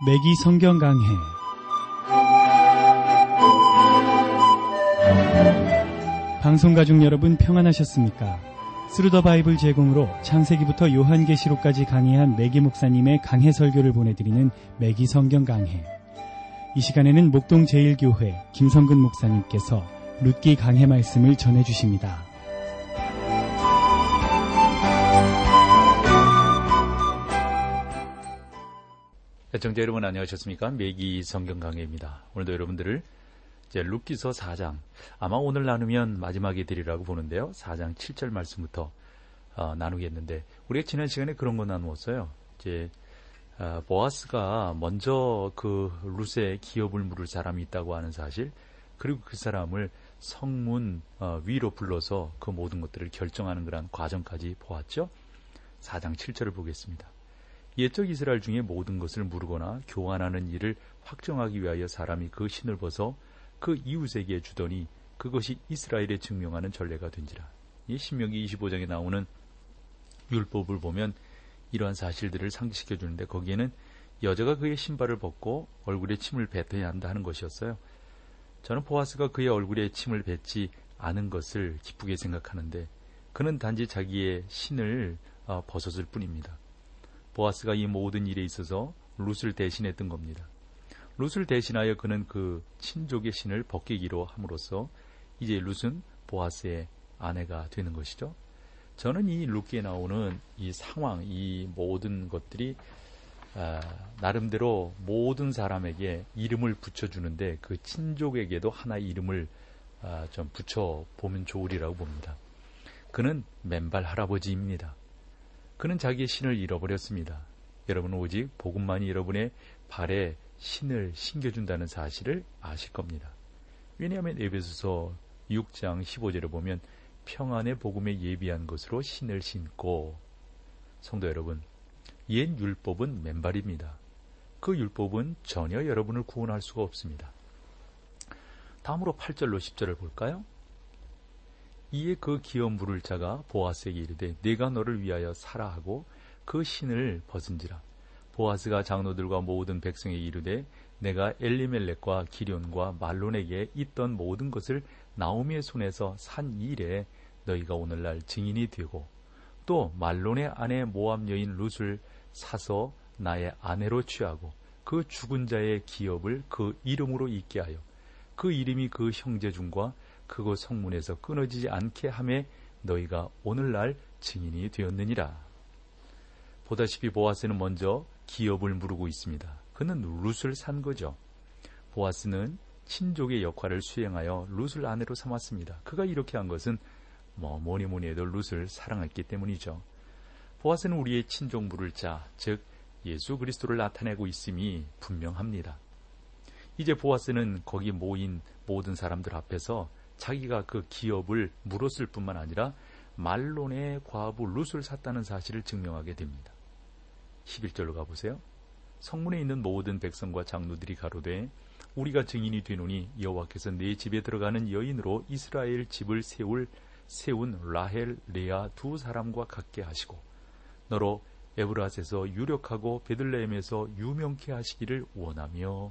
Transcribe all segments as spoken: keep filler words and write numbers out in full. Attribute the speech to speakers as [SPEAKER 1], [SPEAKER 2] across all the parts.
[SPEAKER 1] 매기 성경 강해. 방송 가족 여러분 평안하셨습니까? 스루 더 바이블 제공으로 창세기부터 요한계시록까지 강해한 매기 목사님의 강해 설교를 보내드리는 매기 성경 강해. 이 시간에는 목동 제일교회 김성근 목사님께서 룻기 강해 말씀을 전해주십니다.
[SPEAKER 2] 애청자 여러분 안녕하셨습니까? 매기 성경 강해입니다. 오늘도 여러분들을 이제 룻기서 사 장, 아마 오늘 나누면 마지막에 드리라고 보는데요. 사 장 칠 절 말씀부터 어, 나누겠는데, 우리가 지난 시간에 그런 거 나누었어요. 이제 어, 보아스가 먼저 그 룻의 기업을 물을 사람이 있다고 하는 사실, 그리고 그 사람을 성문 어, 위로 불러서 그 모든 것들을 결정하는 그런 과정까지 보았죠. 사 장 칠 절을 보겠습니다. 옛적 이스라엘 중에 모든 것을 무르거나 교환하는 일을 확정하기 위하여 사람이 그 신을 벗어 그 이웃에게 주더니 그것이 이스라엘에 증명하는 전례가 된지라. 이 신명기 이십오 장에 나오는 율법을 보면 이러한 사실들을 상기시켜 주는데, 거기에는 여자가 그의 신발을 벗고 얼굴에 침을 뱉어야 한다 하는 것이었어요. 저는 보아스가 그의 얼굴에 침을 뱉지 않은 것을 기쁘게 생각하는데, 그는 단지 자기의 신을 벗었을 뿐입니다. 보아스가 이 모든 일에 있어서 룻을 대신했던 겁니다. 룻을 대신하여 그는 그 친족의 신을 벗기기로 함으로써 이제 룻은 보아스의 아내가 되는 것이죠. 저는 이 룻기에 나오는 이 상황, 이 모든 것들이 아, 나름대로 모든 사람에게 이름을 붙여주는데, 그 친족에게도 하나의 이름을 아, 좀 붙여보면 좋으리라고 봅니다. 그는 맨발 할아버지입니다. 그는 자기의 신을 잃어버렸습니다. 여러분은 오직 복음만이 여러분의 발에 신을 신겨준다는 사실을 아실 겁니다. 왜냐하면 에베소서 육 장 십오 절에 보면 평안의 복음에 예비한 것으로 신을 신고, 성도 여러분, 옛 율법은 맨발입니다. 그 율법은 전혀 여러분을 구원할 수가 없습니다. 다음으로 팔 절로 십 절을 볼까요? 이에 그 기업 물을 자가 보아스에게 이르되 내가 너를 위하여 사라 하고 그 신을 벗은지라. 보아스가 장로들과 모든 백성에게 이르되 내가 엘리멜렉과 기련과 말론에게 있던 모든 것을 나오미의 손에서 산 일에 너희가 오늘날 증인이 되고, 또 말론의 아내 모압 여인 룻을 사서 나의 아내로 취하고 그 죽은 자의 기업을 그 이름으로 있게 하여 그 이름이 그 형제 중과 그곳 성문에서 끊어지지 않게 하매 너희가 오늘날 증인이 되었느니라. 보다시피 보아스는 먼저 기업을 무르고 있습니다. 그는 룻을 산 거죠. 보아스는 친족의 역할을 수행하여 룻을 아내로 삼았습니다. 그가 이렇게 한 것은 뭐 뭐니 뭐니 해도 룻을 사랑했기 때문이죠. 보아스는 우리의 친족 물을 자, 즉 예수 그리스도를 나타내고 있음이 분명합니다. 이제 보아스는 거기 모인 모든 사람들 앞에서 자기가 그 기업을 물었을 뿐만 아니라 말론의 과부 룻을 샀다는 사실을 증명하게 됩니다. 십일 절로 가보세요. 성문에 있는 모든 백성과 장로들이 가로되 우리가 증인이 되노니 여호와께서 내 집에 들어가는 여인으로 이스라엘 집을 세울 세운 라헬, 레아 두 사람과 같게 하시고 너로 에브라스에서 유력하고 베들레헴에서 유명케 하시기를 원하며.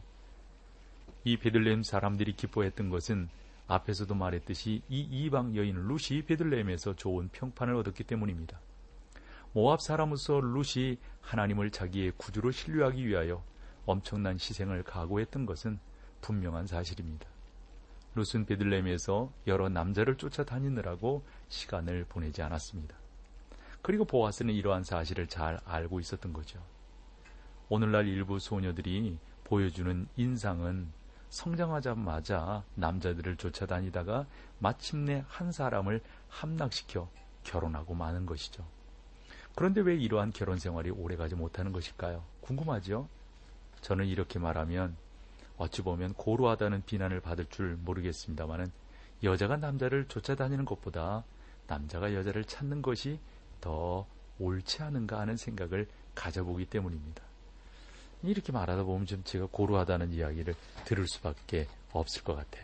[SPEAKER 2] 이 베들레헴 사람들이 기뻐했던 것은 앞에서도 말했듯이 이 이방 여인 룻이 베들레헴에서 좋은 평판을 얻었기 때문입니다. 모압 사람으로서 룻이 하나님을 자기의 구주로 신뢰하기 위하여 엄청난 희생을 각오했던 것은 분명한 사실입니다. 룻은 베들레헴에서 여러 남자를 쫓아다니느라고 시간을 보내지 않았습니다. 그리고 보아스는 이러한 사실을 잘 알고 있었던 거죠. 오늘날 일부 소녀들이 보여주는 인상은 성장하자마자 남자들을 쫓아다니다가 마침내 한 사람을 함락시켜 결혼하고 마는 것이죠. 그런데 왜 이러한 결혼 생활이 오래가지 못하는 것일까요? 궁금하죠? 저는 이렇게 말하면 어찌 보면 고루하다는 비난을 받을 줄 모르겠습니다만은, 여자가 남자를 쫓아다니는 것보다 남자가 여자를 찾는 것이 더 옳지 않은가 하는 생각을 가져보기 때문입니다. 이렇게 말하다 보면 좀 제가 고루하다는 이야기를 들을 수밖에 없을 것 같아요.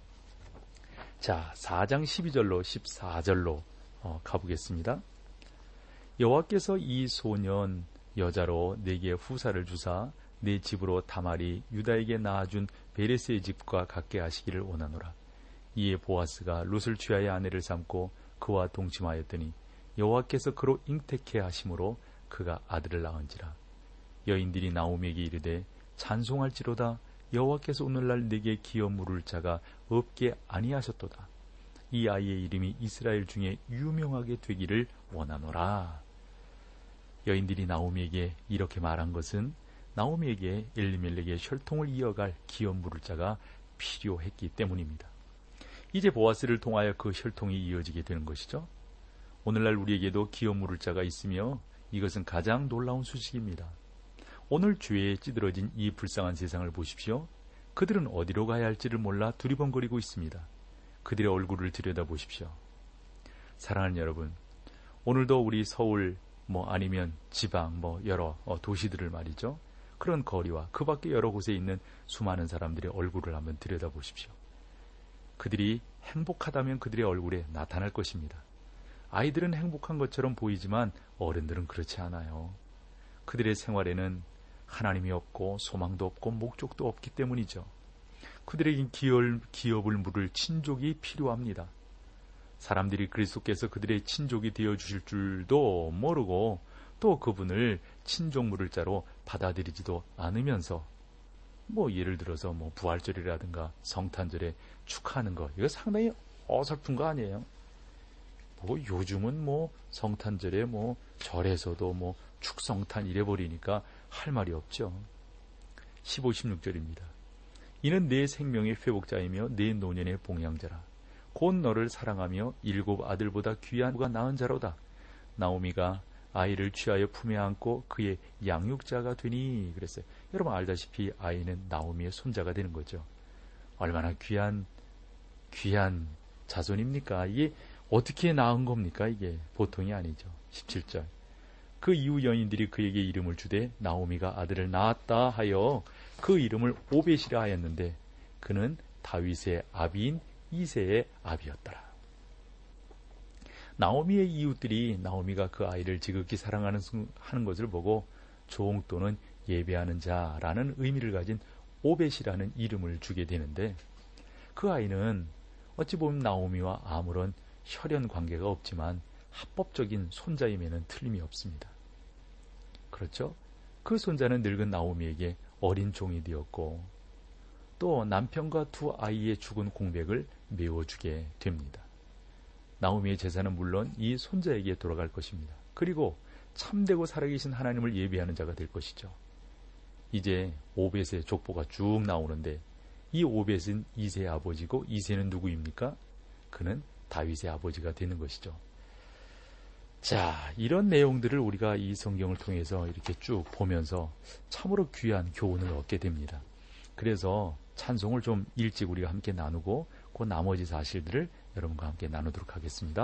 [SPEAKER 2] 자, 사 장 십이 절로 십사 절로 어, 가보겠습니다. 여호와께서 이 소년 여자로 내게 후사를 주사 내 집으로 다말이 유다에게 낳아준 베레스의 집과 같게 하시기를 원하노라. 이에 보아스가 룻을 취하여 아내를 삼고 그와 동침하였더니 여호와께서 그로 잉태케 하심으로 그가 아들을 낳은지라. 여인들이 나오미에게 이르되 찬송할지로다. 여호와께서 오늘날 내게 기업 물을 자가 없게 아니하셨도다. 이 아이의 이름이 이스라엘 중에 유명하게 되기를 원하노라. 여인들이 나오미에게 이렇게 말한 것은 나오미에게 엘리멜렉의 혈통을 이어갈 기업 물을 자가 필요했기 때문입니다. 이제 보아스를 통하여 그 혈통이 이어지게 되는 것이죠. 오늘날 우리에게도 기업 물을 자가 있으며 이것은 가장 놀라운 소식입니다. 오늘 죄에 찌들어진 이 불쌍한 세상을 보십시오. 그들은 어디로 가야 할지를 몰라 두리번거리고 있습니다. 그들의 얼굴을 들여다보십시오. 사랑하는 여러분, 오늘도 우리 서울 뭐 아니면 지방 뭐 여러 도시들을 말이죠. 그런 거리와 그 밖에 여러 곳에 있는 수많은 사람들의 얼굴을 한번 들여다보십시오. 그들이 행복하다면 그들의 얼굴에 나타날 것입니다. 아이들은 행복한 것처럼 보이지만 어른들은 그렇지 않아요. 그들의 생활에는 하나님이 없고 소망도 없고 목적도 없기 때문이죠. 그들에겐 기업, 기업을 물을 친족이 필요합니다. 사람들이 그리스도께서 그들의 친족이 되어주실 줄도 모르고 또 그분을 친족 물을 자로 받아들이지도 않으면서 뭐 예를 들어서 뭐 부활절이라든가 성탄절에 축하하는 거, 이거 상당히 어설픈 거 아니에요? 뭐 요즘은 뭐 성탄절에 뭐 절에서도 뭐 축성탄 이래버리니까 할 말이 없죠. 십오, 십육 절입니다. 이는 내 생명의 회복자이며 내 노년의 봉양자라. 곧 너를 사랑하며 일곱 아들보다 귀한 누가 낳은 자로다. 나오미가 아이를 취하여 품에 안고 그의 양육자가 되니 그랬어요. 여러분 알다시피 아이는 나오미의 손자가 되는 거죠. 얼마나 귀한 귀한 자손입니까? 이게 어떻게 낳은 겁니까? 이게 보통이 아니죠. 십칠 절. 그 이후 여인들이 그에게 이름을 주되 나오미가 아들을 낳았다 하여 그 이름을 오벳이라 하였는데 그는 다윗의 아비인 이새의 아비였더라. 나오미의 이웃들이 나오미가 그 아이를 지극히 사랑하는 하는 것을 보고 종 또는 예배하는 자라는 의미를 가진 오벳이라는 이름을 주게 되는데 그 아이는 어찌 보면 나오미와 아무런 혈연 관계가 없지만 합법적인 손자임에는 틀림이 없습니다. 그렇죠? 그 손자는 늙은 나오미에게 어린 종이 되었고 또 남편과 두 아이의 죽은 공백을 메워주게 됩니다. 나오미의 재산은 물론 이 손자에게 돌아갈 것입니다. 그리고 참되고 살아계신 하나님을 예배하는 자가 될 것이죠. 이제 오벳의 족보가 쭉 나오는데 이 오벳은 이새의 아버지고 이새는 누구입니까? 그는 다윗의 아버지가 되는 것이죠. 자, 이런 내용들을 우리가 이 성경을 통해서 이렇게 쭉 보면서 참으로 귀한 교훈을 얻게 됩니다. 그래서 찬송을 좀 일찍 우리가 함께 나누고 그 나머지 사실들을 여러분과 함께 나누도록 하겠습니다.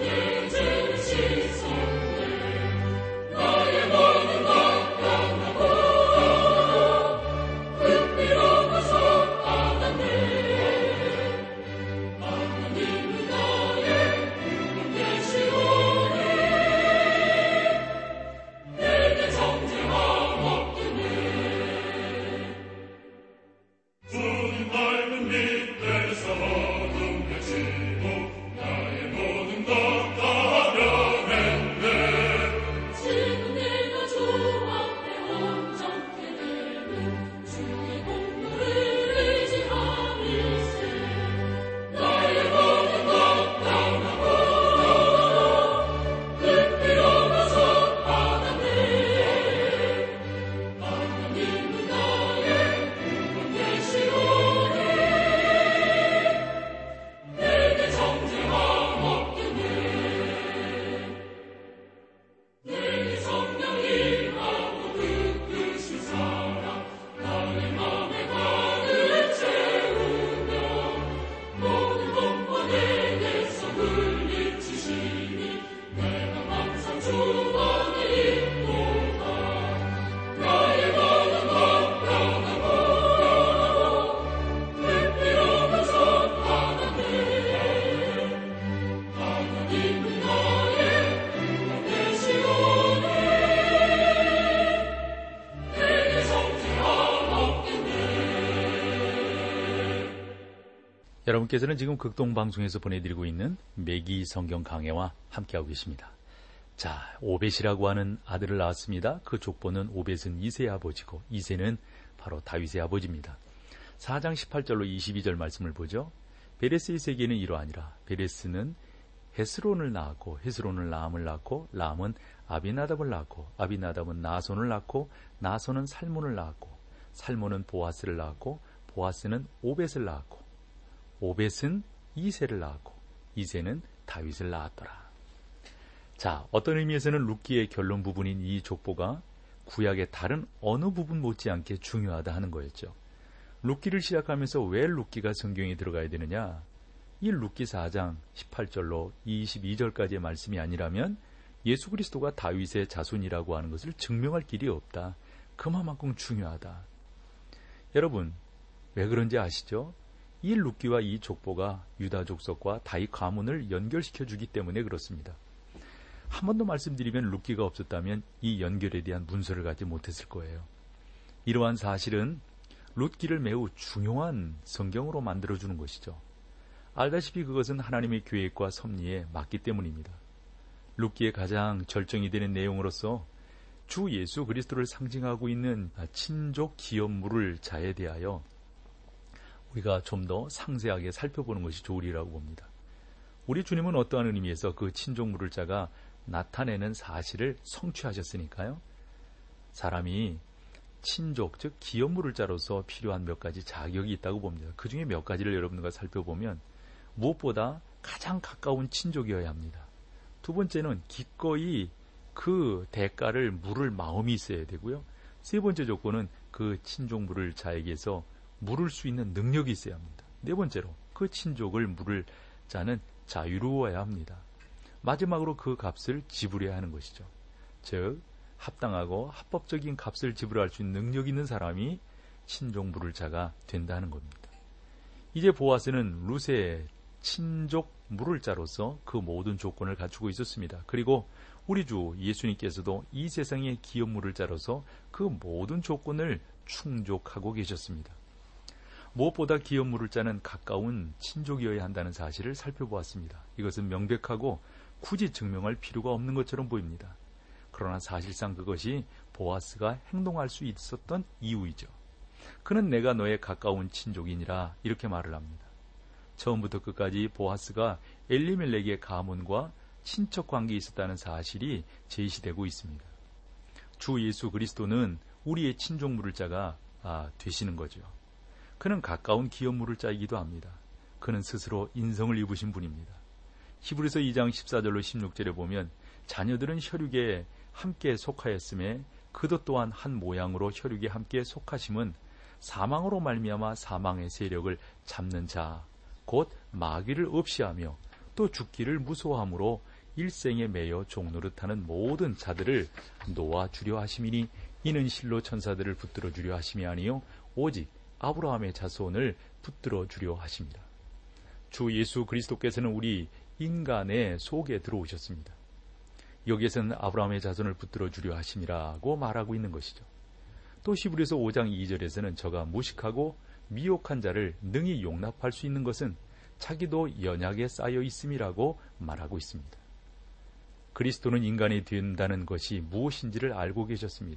[SPEAKER 3] 나의 모든 것 변하고
[SPEAKER 2] 여러분께서는 지금 극동방송에서 보내드리고 있는 매기 성경 강해와 함께하고 계십니다. 자, 오벳이라고 하는 아들을 낳았습니다. 그 족보는 오벳은 이새의 아버지고 이새는 바로 다윗의 아버지입니다. 사 장 십팔 절로 이십이 절 말씀을 보죠. 베레스의 세계는 이러하니라. 베레스는 헤스론을 낳았고 헤스론은 라암을 낳고 라암은 아비나답을 낳고 아비나답은 나손을 낳고 나손은 살몬을 낳았고 살몬은 보아스를 낳았고 보아스는 오벳을 낳았고 오벳은 이새를 낳았고 이새는 다윗을 낳았더라. 자, 어떤 의미에서는 룻기의 결론 부분인 이 족보가 구약의 다른 어느 부분 못지않게 중요하다 하는 거였죠. 룻기를 시작하면서 왜 룻기가 성경에 들어가야 되느냐? 이 룻기 사 장 십팔 절로 이십이 절까지의 말씀이 아니라면 예수 그리스도가 다윗의 자손이라고 하는 것을 증명할 길이 없다. 그만큼 중요하다. 여러분, 왜 그런지 아시죠? 이 룻기와 이 족보가 유다 족속과 다윗 가문을 연결시켜 주기 때문에 그렇습니다. 한 번 더 말씀드리면 룻기가 없었다면 이 연결에 대한 문서를 갖지 못했을 거예요. 이러한 사실은 룻기를 매우 중요한 성경으로 만들어주는 것이죠. 알다시피 그것은 하나님의 계획과 섭리에 맞기 때문입니다. 룻기의 가장 절정이 되는 내용으로서 주 예수 그리스도를 상징하고 있는 친족 기업물을 자에 대하여 우리가 좀 더 상세하게 살펴보는 것이 좋으리라고 봅니다. 우리 주님은 어떠한 의미에서 그 친족물을 자가 나타내는 사실을 성취하셨으니까요. 사람이 친족, 즉 기업물을 자로서 필요한 몇 가지 자격이 있다고 봅니다. 그 중에 몇 가지를 여러분과 살펴보면 무엇보다 가장 가까운 친족이어야 합니다. 두 번째는 기꺼이 그 대가를 물을 마음이 있어야 되고요. 세 번째 조건은 그 친족물을 자에게서 물을 수 있는 능력이 있어야 합니다. 네 번째로 그 친족을 물을 자는 자유로워야 합니다. 마지막으로 그 값을 지불해야 하는 것이죠. 즉 합당하고 합법적인 값을 지불할 수 있는 능력 있는 사람이 친족 물을 자가 된다는 겁니다. 이제 보아스는 룻의 친족 물을 자로서 그 모든 조건을 갖추고 있었습니다. 그리고 우리 주 예수님께서도 이 세상의 기업 물을 자로서 그 모든 조건을 충족하고 계셨습니다. 무엇보다 기업 물을 자는 가까운 친족이어야 한다는 사실을 살펴보았습니다. 이것은 명백하고 굳이 증명할 필요가 없는 것처럼 보입니다. 그러나 사실상 그것이 보아스가 행동할 수 있었던 이유이죠. 그는 내가 너의 가까운 친족이니라 이렇게 말을 합니다. 처음부터 끝까지 보아스가 엘리멜렉의 가문과 친척 관계에 있었다는 사실이 제시되고 있습니다. 주 예수 그리스도는 우리의 친족 물을 자가 아, 되시는 거죠. 그는 가까운 기업 물을 자이기도 합니다. 그는 스스로 인성을 입으신 분입니다. 히브리서 이 장 십사 절로 십육 절에 보면 자녀들은 혈육에 함께 속하였음에 그도 또한 한 모양으로 혈육에 함께 속하심은 사망으로 말미암아 사망의 세력을 잡는 자, 곧 마귀를 없이하며 또 죽기를 무서워함으로 일생에 매여 종노릇하는 모든 자들을 놓아주려 하심이니 이는 실로 천사들을 붙들어 주려 하심이 아니요 오직 아브라함의 자손을 붙들어 주려 하십니다. 주 예수 그리스도께서는 우리 인간의 속에 들어오셨습니다. 여기에서는 아브라함의 자손을 붙들어 주려 하심이라고 말하고 있는 것이죠. 또 히브리서 오 장 이 절에서는 저가 무식하고 미혹한 자를 능히 용납할 수 있는 것은 자기도 연약에 쌓여 있음이라고 말하고 있습니다. 그리스도는 인간이 된다는 것이 무엇인지를 알고 계셨습니다.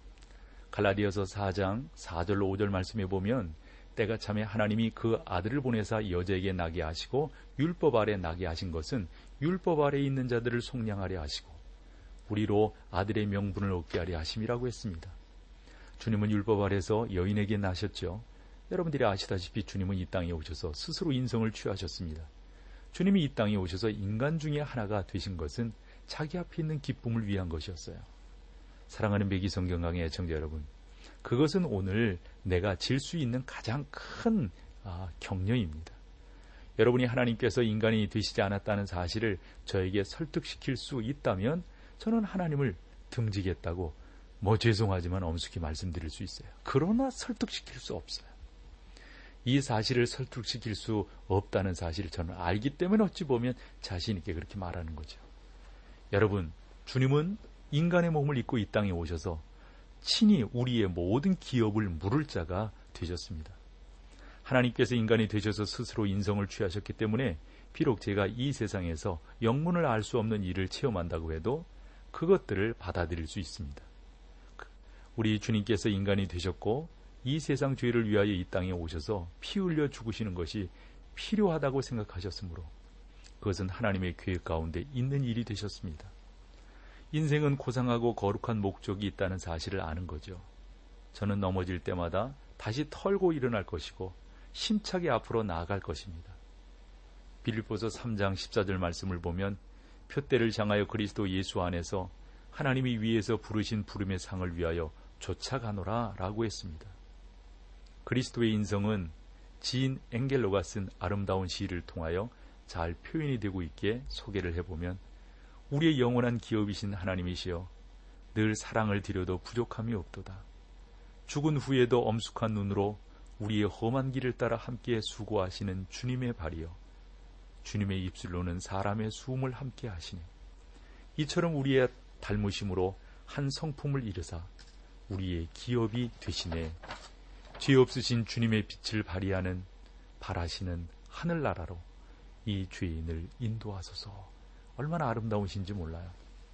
[SPEAKER 2] 갈라디아서 사 장 사 절로 오 절 말씀에 보면 때가 참에 하나님이 그 아들을 보내사 여자에게 나게 하시고 율법 아래 나게 하신 것은 율법 아래 있는 자들을 속량하려 하시고 우리로 아들의 명분을 얻게 하려 하심이라고 했습니다. 주님은 율법 아래서 여인에게 나셨죠. 여러분들이 아시다시피 주님은 이 땅에 오셔서 스스로 인성을 취하셨습니다. 주님이 이 땅에 오셔서 인간 중에 하나가 되신 것은 자기 앞에 있는 기쁨을 위한 것이었어요. 사랑하는 매기 성경 강의 애청자 여러분, 그것은 오늘 내가 질 수 있는 가장 큰 아, 격려입니다. 여러분이 하나님께서 인간이 되시지 않았다는 사실을 저에게 설득시킬 수 있다면 저는 하나님을 등지겠다고 뭐 죄송하지만 엄숙히 말씀드릴 수 있어요. 그러나 설득시킬 수 없어요. 이 사실을 설득시킬 수 없다는 사실을 저는 알기 때문에 어찌 보면 자신 있게 그렇게 말하는 거죠. 여러분, 주님은 인간의 몸을 입고 이 땅에 오셔서 친히 우리의 모든 기업을 물을 자가 되셨습니다. 하나님께서 인간이 되셔서 스스로 인성을 취하셨기 때문에 비록 제가 이 세상에서 영문을 알 수 없는 일을 체험한다고 해도 그것들을 받아들일 수 있습니다. 우리 주님께서 인간이 되셨고 이 세상 죄를 위하여 이 땅에 오셔서 피 흘려 죽으시는 것이 필요하다고 생각하셨으므로 그것은 하나님의 계획 가운데 있는 일이 되셨습니다. 인생은 고상하고 거룩한 목적이 있다는 사실을 아는 거죠. 저는 넘어질 때마다 다시 털고 일어날 것이고 힘차게 앞으로 나아갈 것입니다. 빌립보서 삼 장 십사 절 말씀을 보면 표대를 향하여 그리스도 예수 안에서 하나님이 위에서 부르신 부름의 상을 위하여 쫓아가노라 라고 했습니다. 그리스도의 인성은 지인 엥겔로가 쓴 아름다운 시를 통하여 잘 표현이 되고 있기에 소개를 해보면 우리의 영원한 기업이신 하나님이시여 늘 사랑을 드려도 부족함이 없도다. 죽은 후에도 엄숙한 눈으로 우리의 험한 길을 따라 함께 수고하시는 주님의 발이여 주님의 입술로는 사람의 수음을 함께 하시네. 이처럼 우리의 닮으심으로 한 성품을 이루사 우리의 기업이 되시네. 죄 없으신 주님의 빛을 발휘하는 발하시는 하늘나라로 이 죄인을 인도하소서. 얼마나 아름다우신지 몰라요.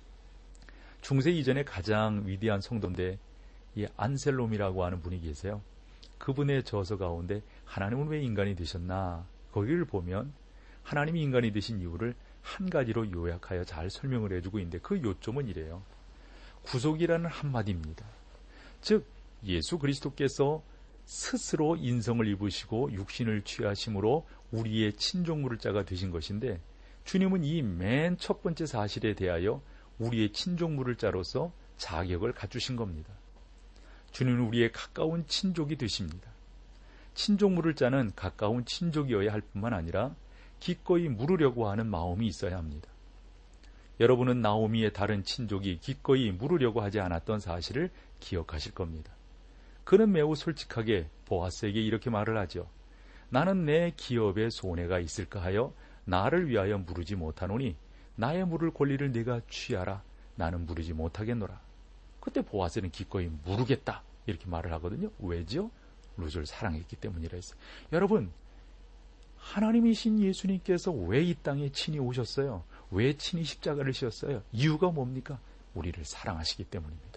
[SPEAKER 2] 중세 이전에 가장 위대한 성도인데 이 안셀롬이라고 하는 분이 계세요. 그분의 저서 가운데 하나님은 왜 인간이 되셨나 거기를 보면 하나님이 인간이 되신 이유를 한 가지로 요약하여 잘 설명을 해주고 있는데 그 요점은 이래요. 구속이라는 한마디입니다. 즉 예수 그리스도께서 스스로 인성을 입으시고 육신을 취하심으로 우리의 친족물을 자가 되신 것인데 주님은 이 맨 첫 번째 사실에 대하여 우리의 친족물을 자로서 자격을 갖추신 겁니다. 주님은 우리의 가까운 친족이 되십니다. 친족물을 자는 가까운 친족이어야 할 뿐만 아니라 기꺼이 물으려고 하는 마음이 있어야 합니다. 여러분은 나오미의 다른 친족이 기꺼이 물으려고 하지 않았던 사실을 기억하실 겁니다. 그는 매우 솔직하게 보아스에게 이렇게 말을 하죠. 나는 내 기업에 손해가 있을까 하여 나를 위하여 물으지 못하노니 나의 물을 권리를 네가 취하라. 나는 물으지 못하겠노라. 그때 보아스는 기꺼이 물으겠다 이렇게 말을 하거든요. 왜죠? 룻을 사랑했기 때문이라 했어요. 여러분, 하나님이신 예수님께서 왜 이 땅에 친히 오셨어요? 왜 친히 십자가를 지었어요? 이유가 뭡니까? 우리를 사랑하시기 때문입니다.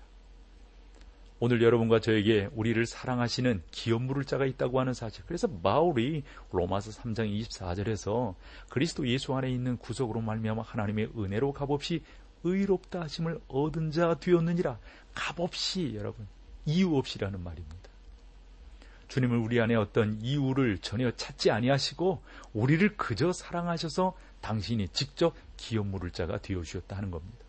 [SPEAKER 2] 오늘 여러분과 저에게 우리를 사랑하시는 기업 물을 자가 있다고 하는 사실. 그래서 바울이 로마서 삼 장 이십사 절에서 그리스도 예수 안에 있는 구속으로 말미암아 하나님의 은혜로 값없이 의롭다 하심을 얻은 자 되었느니라. 값없이, 여러분, 이유 없이라는 말입니다. 주님은 우리 안에 어떤 이유를 전혀 찾지 아니하시고 우리를 그저 사랑하셔서 당신이 직접 기업 물을 자가 되어주셨다 하는 겁니다.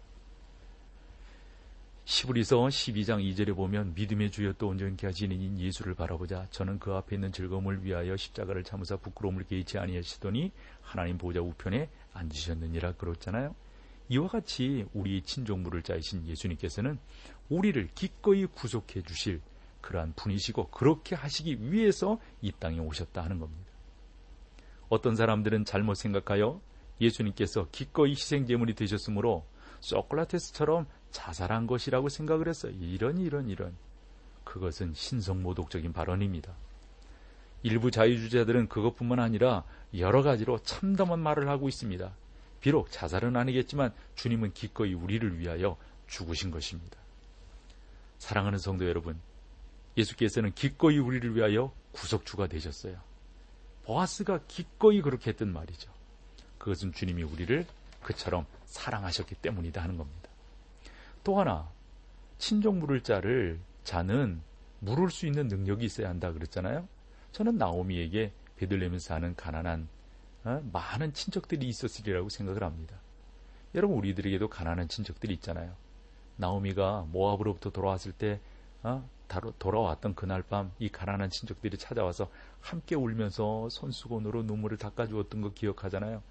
[SPEAKER 2] 시브리서 십이 장 이 절에 보면 믿음의 주여 또 온전케 하시는 인 예수를 바라보자. 저는 그 앞에 있는 즐거움을 위하여 십자가를 참으사 부끄러움을 개의치 아니하시더니 하나님 보좌 우편에 앉으셨느니라 그랬잖아요. 이와 같이 우리 친족물을 짜이신 예수님께서는 우리를 기꺼이 구속해 주실 그러한 분이시고 그렇게 하시기 위해서 이 땅에 오셨다 하는 겁니다. 어떤 사람들은 잘못 생각하여 예수님께서 기꺼이 희생제물이 되셨으므로 소크라테스처럼 자살한 것이라고 생각을 했어요. 이런 이런 이런 그것은 신성모독적인 발언입니다. 일부 자유주의자들은 그것뿐만 아니라 여러 가지로 참담한 말을 하고 있습니다. 비록 자살은 아니겠지만 주님은 기꺼이 우리를 위하여 죽으신 것입니다. 사랑하는 성도 여러분, 예수께서는 기꺼이 우리를 위하여 구속주가 되셨어요. 보아스가 기꺼이 그렇게 했던 말이죠. 그것은 주님이 우리를 그처럼 사랑하셨기 때문이다 하는 겁니다. 또 하나, 친족 물을 자를 자는 물을 수 있는 능력이 있어야 한다 그랬잖아요. 저는 나오미에게 베들레헴에서 사는 가난한 어? 많은 친척들이 있었으리라고 생각을 합니다. 여러분, 우리들에게도 가난한 친척들이 있잖아요. 나오미가 모압으로부터 돌아왔을 때 어? 돌아왔던 그날 밤 이 가난한 친척들이 찾아와서 함께 울면서 손수건으로 눈물을 닦아주었던 거 기억하잖아요.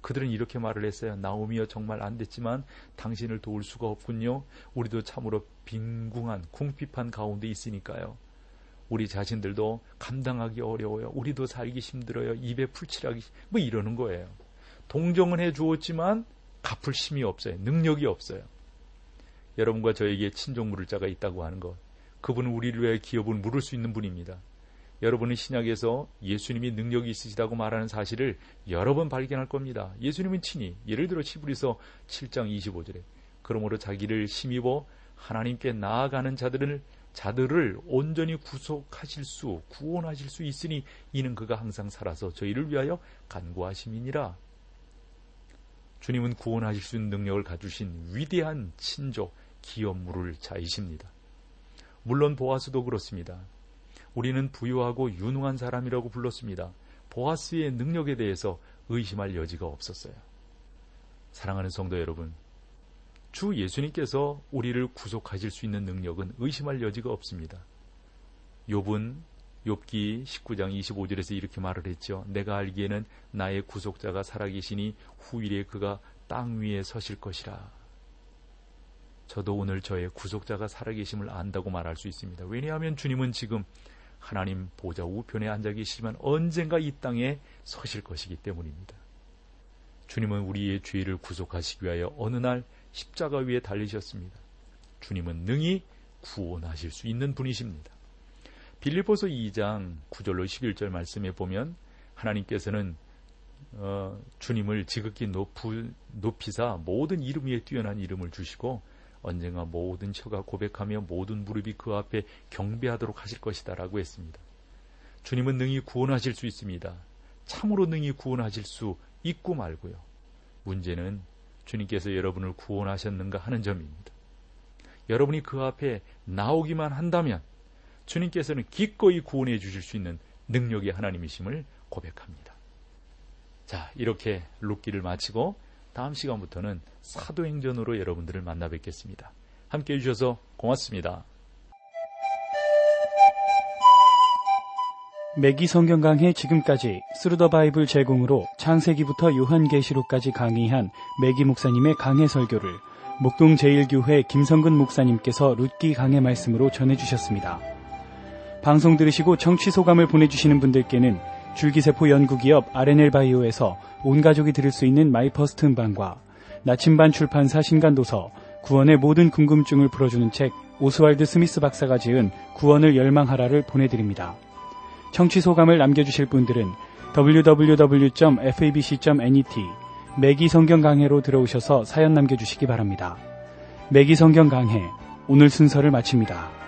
[SPEAKER 2] 그들은 이렇게 말을 했어요. 나오미여 정말 안 됐지만 당신을 도울 수가 없군요. 우리도 참으로 빈궁한 궁핍한 가운데 있으니까요. 우리 자신들도 감당하기 어려워요. 우리도 살기 힘들어요. 입에 풀칠하기 뭐 이러는 거예요. 동정은 해 주었지만 갚을 힘이 없어요. 능력이 없어요. 여러분과 저에게 친족 물을 자가 있다고 하는 것, 그분은 우리를 위해 기업을 물을 수 있는 분입니다. 여러분은 신약에서 예수님이 능력이 있으시다고 말하는 사실을 여러 번 발견할 겁니다. 예수님은 친히 예를 들어 히브리서 칠 장 이십오 절에 그러므로 자기를 힘입어 하나님께 나아가는 자들을 자들을 온전히 구속하실 수 구원하실 수 있으니 이는 그가 항상 살아서 저희를 위하여 간구하심이니라. 주님은 구원하실 수 있는 능력을 가주신 위대한 친족 기업 물을 자이십니다. 물론 보아스도 그렇습니다. 우리는 부유하고 유능한 사람이라고 불렀습니다. 보아스의 능력에 대해서 의심할 여지가 없었어요. 사랑하는 성도 여러분, 주 예수님께서 우리를 구속하실 수 있는 능력은 의심할 여지가 없습니다. 욥은 욥기 십구 장 이십오 절에서 이렇게 말을 했죠. 내가 알기에는 나의 구속자가 살아계시니 후일에 그가 땅 위에 서실 것이라. 저도 오늘 저의 구속자가 살아계심을 안다고 말할 수 있습니다. 왜냐하면 주님은 지금 하나님 보좌 우편에 앉아 계시지만 언젠가 이 땅에 서실 것이기 때문입니다. 주님은 우리의 죄를 구속하시기 위하여 어느 날 십자가 위에 달리셨습니다. 주님은 능히 구원하실 수 있는 분이십니다. 빌립보서 이 장 구 절로 십일 절 말씀에 보면 하나님께서는 어, 주님을 지극히 높이, 높이사 모든 이름 위에 뛰어난 이름을 주시고 언젠가 모든 혀가 고백하며 모든 무릎이 그 앞에 경배하도록 하실 것이다 라고 했습니다. 주님은 능히 구원하실 수 있습니다. 참으로 능히 구원하실 수 있고 말고요. 문제는 주님께서 여러분을 구원하셨는가 하는 점입니다. 여러분이 그 앞에 나오기만 한다면 주님께서는 기꺼이 구원해 주실 수 있는 능력의 하나님이심을 고백합니다. 자, 이렇게 룻기를 마치고 다음 시간부터는 사도행전으로 여러분들을 만나 뵙겠습니다. 함께해 주셔서 고맙습니다.
[SPEAKER 1] 매기 성경 강해 지금까지 스루더 바이블 제공으로 창세기부터 요한계시록까지 강의한 매기 목사님의 강해 설교를 목동 제일교회 김성근 목사님께서 룻기 강해 말씀으로 전해주셨습니다. 방송 들으시고 청취 소감을 보내주시는 분들께는 줄기세포 연구기업 알엔엘바이오에서 온 가족이 들을 수 있는 마이퍼스트 음반과 나침반 출판사 신간도서 구원의 모든 궁금증을 풀어주는 책 오스왈드 스미스 박사가 지은 구원을 열망하라를 보내드립니다. 청취 소감을 남겨주실 분들은 더블유 더블유 더블유 점 에프에이비씨 점 넷 매기 성경 강해로 들어오셔서 사연 남겨주시기 바랍니다. 매기 성경 강해 오늘 순서를 마칩니다.